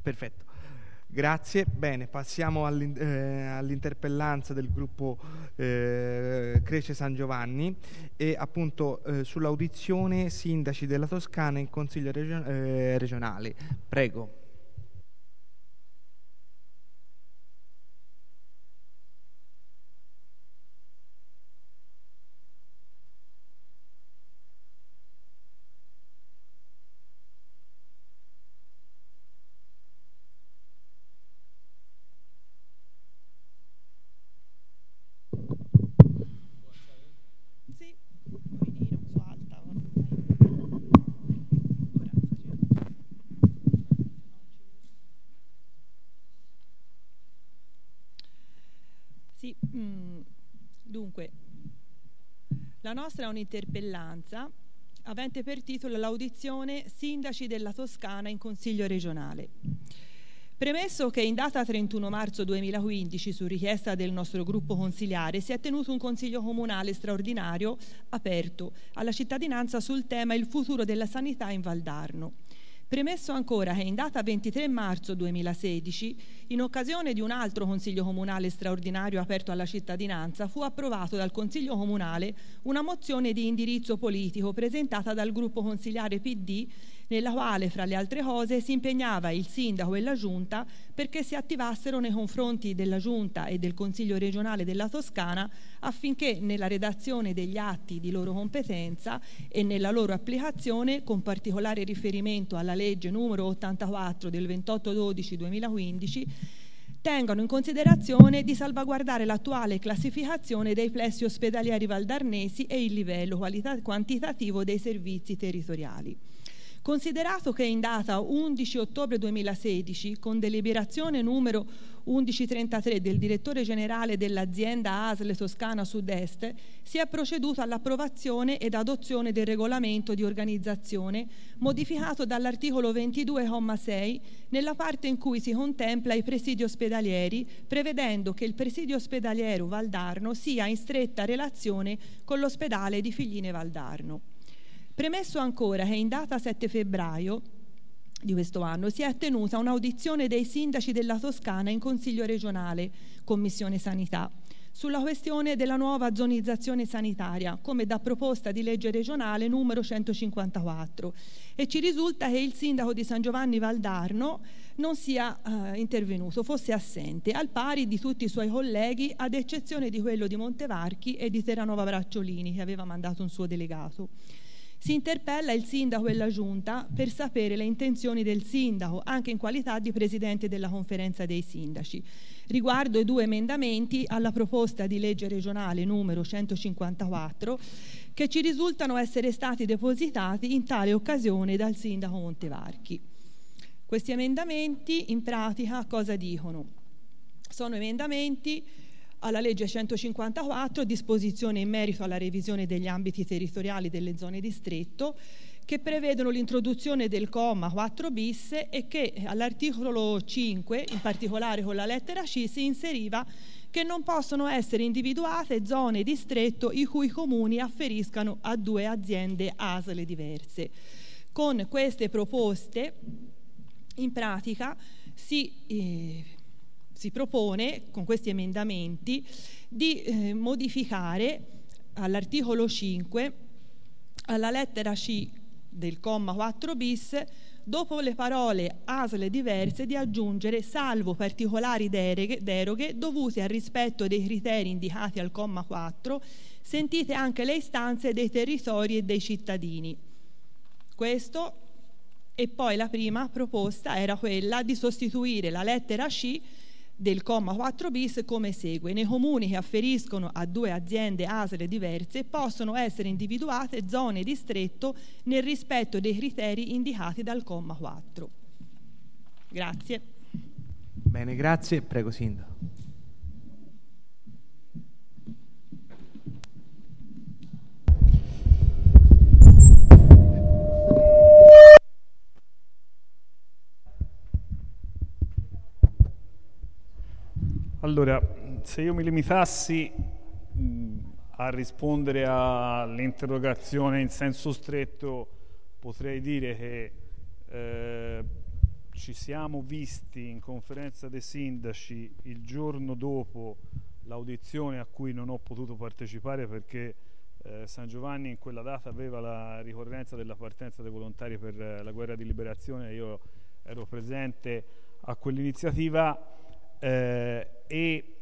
Perfetto. Grazie. Bene, passiamo all'interpellanza del gruppo Cresce San Giovanni e appunto sull'audizione sindaci della Toscana in Consiglio regionale. Prego. Dunque, la nostra è un'interpellanza avente per titolo l'audizione sindaci della Toscana in Consiglio regionale. Premesso che in data 31 marzo 2015, su richiesta del nostro gruppo consiliare, si è tenuto un consiglio comunale straordinario aperto alla cittadinanza sul tema il futuro della sanità in Valdarno. Premesso ancora che in data 23 marzo 2016, in occasione di un altro Consiglio Comunale straordinario aperto alla cittadinanza, fu approvato dal Consiglio Comunale una mozione di indirizzo politico presentata dal gruppo consiliare PD, nella quale, fra le altre cose, si impegnava il sindaco e la giunta perché si attivassero nei confronti della giunta e del Consiglio regionale della Toscana affinché nella redazione degli atti di loro competenza e nella loro applicazione, con particolare riferimento alla legge numero 84 del 28/12/2015, tengano in considerazione di salvaguardare l'attuale classificazione dei plessi ospedalieri valdarnesi e il livello quantitativo dei servizi territoriali. Considerato che in data 11 ottobre 2016, con deliberazione numero 1133 del direttore generale dell'azienda ASL Toscana Sud-Est, si è proceduto all'approvazione ed adozione del regolamento di organizzazione modificato dall'articolo 22,6 nella parte in cui si contempla i presidi ospedalieri, prevedendo che il presidio ospedaliero Valdarno sia in stretta relazione con l'ospedale di Figline Valdarno. Premesso ancora che in data 7 febbraio di questo anno si è tenuta un'audizione dei sindaci della Toscana in Consiglio regionale, Commissione Sanità, sulla questione della nuova zonizzazione sanitaria, come da proposta di legge regionale numero 154, e ci risulta che il sindaco di San Giovanni Valdarno non sia intervenuto, fosse assente, al pari di tutti i suoi colleghi, ad eccezione di quello di Montevarchi e di Terranova Bracciolini, che aveva mandato un suo delegato. Si interpella il sindaco e la giunta per sapere le intenzioni del sindaco, anche in qualità di presidente della conferenza dei sindaci, riguardo i 2 emendamenti alla proposta di legge regionale numero 154 che ci risultano essere stati depositati in tale occasione dal sindaco Montevarchi. Questi emendamenti in pratica cosa dicono? Sono emendamenti alla legge 154, disposizione in merito alla revisione degli ambiti territoriali delle zone distretto, che prevedono l'introduzione del comma 4 bis e che all'articolo 5, in particolare con la lettera C, si inseriva che non possono essere individuate zone distretto i cui comuni afferiscano a 2 aziende ASL diverse. Con queste proposte, in pratica, si propone, con questi emendamenti, di modificare all'articolo 5, alla lettera C del comma 4 bis, dopo le parole ASL diverse, di aggiungere salvo particolari deroghe dovute al rispetto dei criteri indicati al comma 4, sentite anche le istanze dei territori e dei cittadini. Questo, e poi la prima proposta era quella di sostituire la lettera C del comma 4 bis come segue: nei comuni che afferiscono a 2 aziende ASL diverse possono essere individuate zone distretto nel rispetto dei criteri indicati dal comma 4. Grazie. Bene, grazie. Prego, sindaco. Allora, se io mi limitassi a rispondere all'interrogazione in senso stretto, potrei dire che ci siamo visti in conferenza dei sindaci il giorno dopo l'audizione a cui non ho potuto partecipare perché San Giovanni in quella data aveva la ricorrenza della partenza dei volontari per la guerra di liberazione. Io ero presente a quell'iniziativa e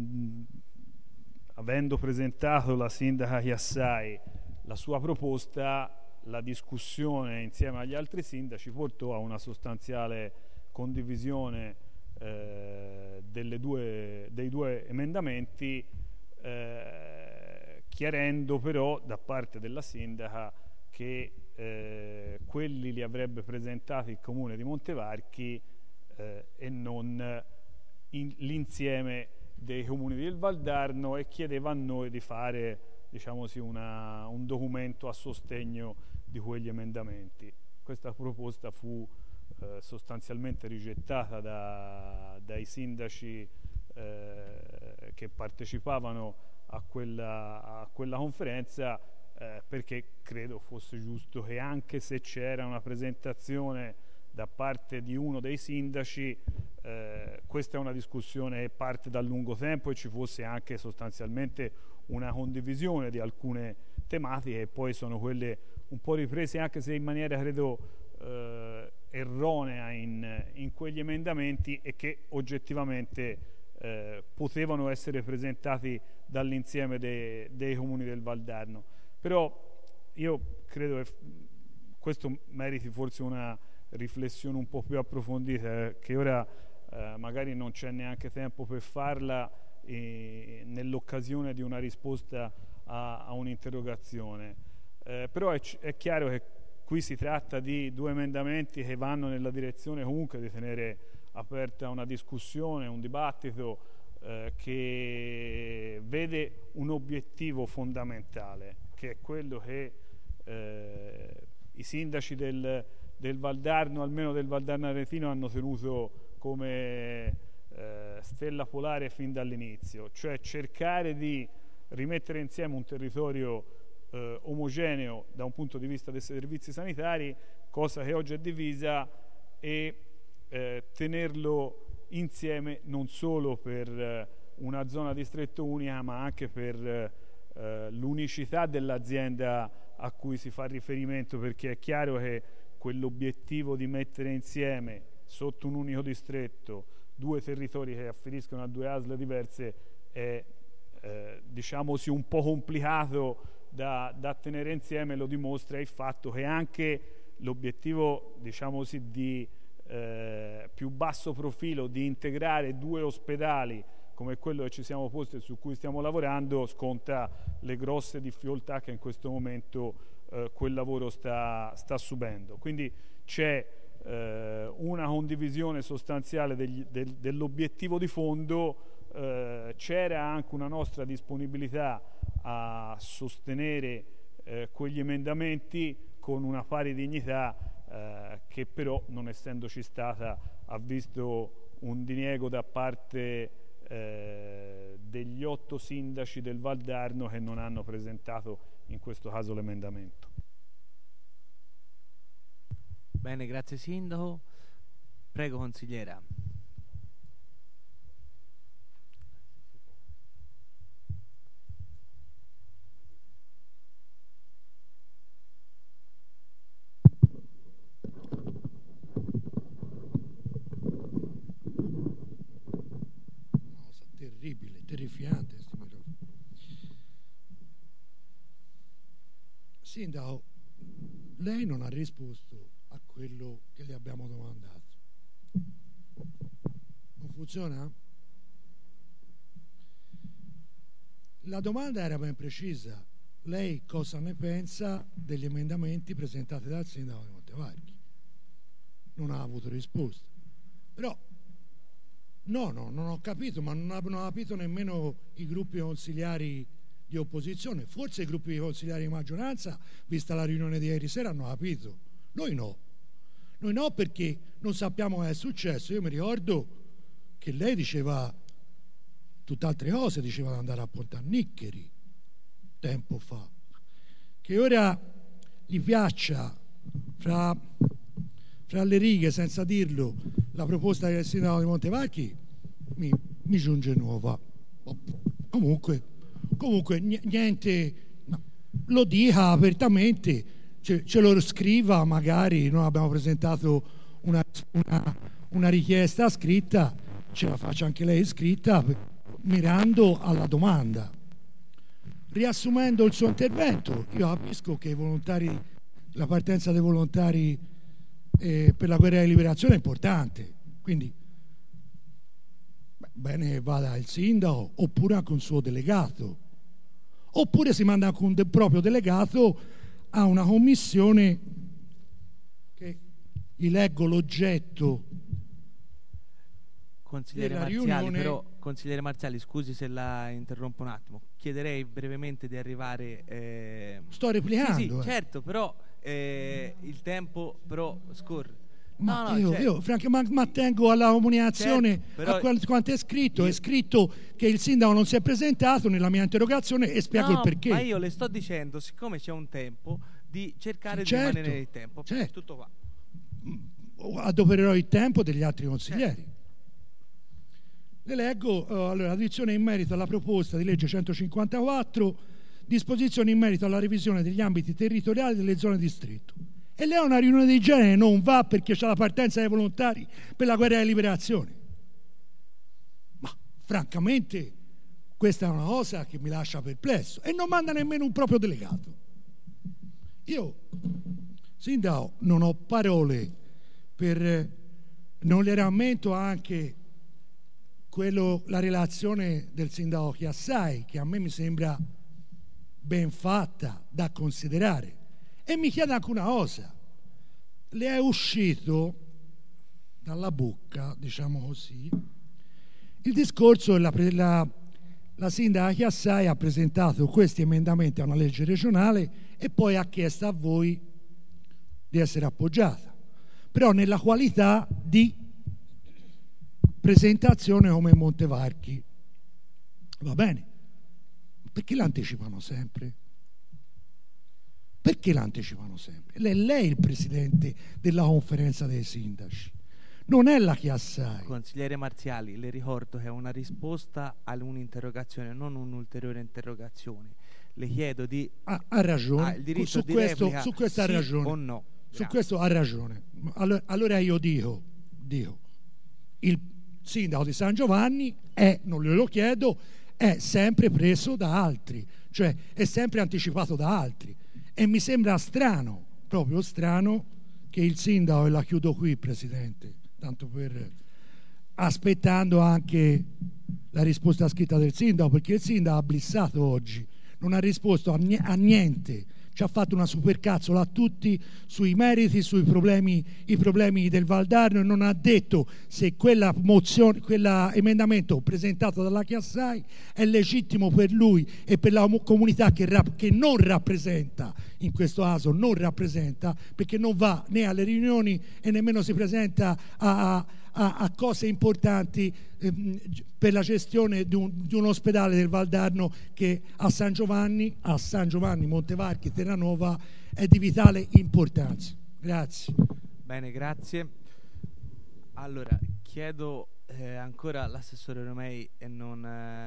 avendo presentato la sindaca Chiassai la sua proposta, la discussione insieme agli altri sindaci portò a una sostanziale condivisione dei due emendamenti, chiarendo però da parte della sindaca che quelli li avrebbe presentati il comune di Montevarchi e non l'insieme dei comuni del Valdarno, e chiedeva a noi di fare, diciamo, un documento a sostegno di quegli emendamenti. Questa proposta fu sostanzialmente rigettata dai sindaci che partecipavano a quella conferenza, perché credo fosse giusto che, anche se c'era una presentazione da parte di uno dei sindaci, questa è una discussione che parte da lungo tempo e ci fosse anche sostanzialmente una condivisione di alcune tematiche, e poi sono quelle un po' riprese, anche se in maniera credo erronea in quegli emendamenti, e che oggettivamente potevano essere presentati dall'insieme dei comuni del Valdarno. Però io credo che questo meriti forse una riflessione un po' più approfondita, che ora magari non c'è neanche tempo per farla nell'occasione di una risposta a un'interrogazione. Però è chiaro che qui si tratta di due emendamenti che vanno nella direzione comunque di tenere aperta una discussione, un dibattito che vede un obiettivo fondamentale, che è quello che i sindaci del Valdarno, almeno del Valdarno Aretino, hanno tenuto come stella polare fin dall'inizio, cioè cercare di rimettere insieme un territorio omogeneo da un punto di vista dei servizi sanitari, cosa che oggi è divisa, e tenerlo insieme non solo per una zona distretto unica, ma anche per l'unicità dell'azienda a cui si fa riferimento, perché è chiaro che quell'obiettivo di mettere insieme sotto un unico distretto due territori che afferiscono a due ASL diverse è diciamoci un po' complicato da tenere insieme. Lo dimostra il fatto che anche l'obiettivo, diciamoci, di più basso profilo di integrare due ospedali come quello che ci siamo posti e su cui stiamo lavorando sconta le grosse difficoltà che in questo momento quel lavoro sta subendo. Quindi c'è una condivisione sostanziale dell'obiettivo di fondo. C'era anche una nostra disponibilità a sostenere quegli emendamenti con una pari dignità, che però, non essendoci stata, ha visto un diniego da parte degli 8 sindaci del Valdarno che non hanno presentato in questo caso l'emendamento. Bene, grazie Sindaco. Prego, consigliera. Terribile, terrificante questo microfono. Sindaco, lei non ha risposto a quello che le abbiamo domandato. Non funziona? La domanda era ben precisa. Lei cosa ne pensa degli emendamenti presentati dal sindaco di Montevarchi? Non ha avuto risposta. Però no, non ho capito, ma non hanno capito nemmeno i gruppi consigliari di opposizione. Forse i gruppi consigliari di maggioranza, vista la riunione di ieri sera, hanno capito. Noi no, perché non sappiamo che è successo. Io mi ricordo che lei diceva tutt'altre cose, diceva di andare a Pontanniccheri tempo fa. Che ora gli piaccia, fra le righe, senza dirlo, la proposta del sindaco di Montevarchi mi giunge nuova. Comunque niente, no, lo dica apertamente, ce lo scriva, magari noi abbiamo presentato una richiesta scritta, ce la faccia anche lei scritta, mirando alla domanda. Riassumendo il suo intervento, io capisco che la partenza dei volontari per la guerra di liberazione è importante, quindi bene vada il sindaco oppure anche un suo delegato, oppure si manda anche un proprio delegato a una commissione che gli leggo l'oggetto. Consigliere Marziali, scusi se la interrompo un attimo, chiederei brevemente di arrivare. Sto replicando. Sì, certo, però il tempo però scorre. Io francamente mantengo alla comunicazione, certo, a quanto è scritto. È scritto che il sindaco non si è presentato nella mia interrogazione e spiego il perché. Ma io le sto dicendo, siccome c'è un tempo, di cercare di rimanere nel tempo. Certo. Tutto qua. Adopererò il tempo degli altri consiglieri. Certo. Le leggo allora la dizione in merito alla proposta di legge 154, disposizioni in merito alla revisione degli ambiti territoriali delle zone distretto. E lei a una riunione di genere non va perché c'è la partenza dei volontari per la guerra di liberazione. Ma francamente questa è una cosa che mi lascia perplesso, e non manda nemmeno un proprio delegato. Io, sindaco, non ho parole non le rammento anche la relazione del sindaco Chiassai, che a me mi sembra ben fatta, da considerare. E mi chiedo anche una cosa: le è uscito dalla bocca, diciamo così, il discorso, la sindaca Chiassai ha presentato questi emendamenti a una legge regionale e poi ha chiesto a voi di essere appoggiata, però nella qualità di presentazione come Montevarchi. Va bene, perché l'anticipano sempre? Perché l'anticipano sempre? Lei è il presidente della conferenza dei sindaci, non è la Chiassai. Consigliere Marziali, le ricordo che è una risposta a un'interrogazione, non un'ulteriore interrogazione. Le chiedo di... Ha ragione, il diritto su di questo replica, ha ragione. O no. Su questo ha ragione. Allora io dico, il sindaco di San Giovanni non glielo chiedo, è sempre preso da altri, cioè è sempre anticipato da altri, e mi sembra strano, proprio strano, che il sindaco, e la chiudo qui, Presidente, tanto per aspettando anche la risposta scritta del sindaco, perché il sindaco ha blissato oggi, non ha risposto a niente, ci ha fatto una supercazzola a tutti sui meriti, i problemi del Valdarno, e non ha detto se quell'emendamento presentato dalla Chiassai è legittimo per lui e per la comunità che non rappresenta, in questo caso non rappresenta, perché non va né alle riunioni e nemmeno si presenta a cose importanti per la gestione di un ospedale del Valdarno che a San Giovanni, Montevarchi, Terranova è di vitale importanza. Grazie. Bene, grazie. Allora, chiedo ancora all'assessore Romei e non